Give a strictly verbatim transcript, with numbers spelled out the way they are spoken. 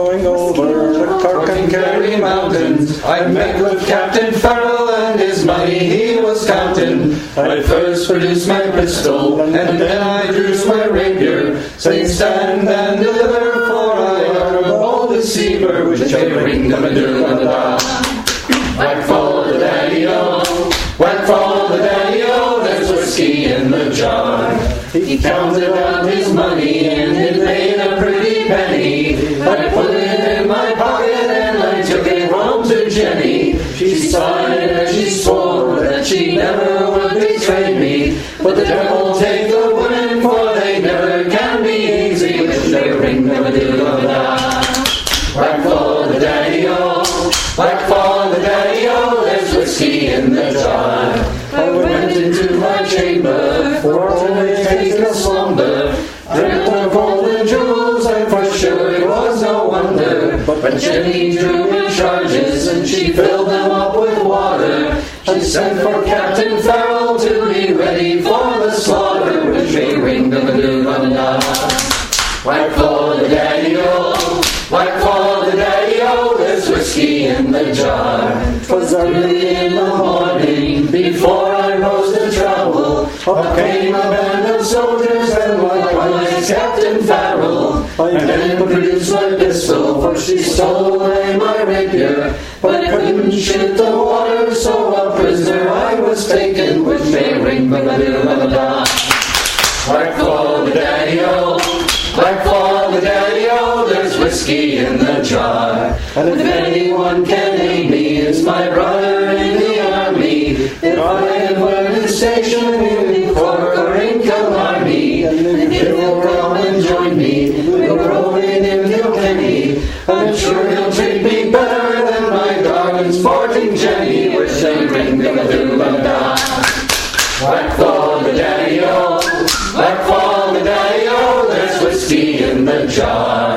going over the Cork and Kerry mountains. I met with Captain Farrell and his money he was counting. I first produced my pistol and then I drew my rapier, saying stand and deliver, for I am a bold deceiver, which I ring them a doo-da-da. Whack for the daddy-o, whack for the daddy-o, there's whiskey in the jar. He counted out his money and it made a pretty penny. I put it in my pocket and I took it home to Jenny. She saw it and she swore that she never would betray me. But the devil take the women, for they never can be easy, which they ring them a doo-da-da. Whack for the daddy-o, whack for the daddy-o, there's whiskey in the jar. I went into my chamber for to take a slumber, dreamt of golden jewels, and for sure it was no wonder. But Jenny drew in charges and she filled them up with water. She sent for Captain Farrell to be ready for the slaughter, which may ring them a doo-da-da. Whack for the daddy-o, whack for the daddy-o, there's whiskey in the jar. 'Twas early in the morning, before I rose to travel, up came a band of soldiers and likewise Captain Farrell. I then produced my pistol, for she stole away my rapier, but I couldn't shoot the water, so a prisoner I was taken, which may ring the da-da-da. Whack for the daddy-o, whack for the daddy-o, there's whiskey in the jar. And if anyone can aid me, it's my brother in the army. If I ever in station in Cork or in Killarney, and if he'll come and join me, we'll row in in Kilkenny. I'm sure he'll treat me better than my darling sporting Jenny, which they ring them a doo-da-da. Whack for the daddy-o, whack for the daddy-o, there's whiskey in the jar.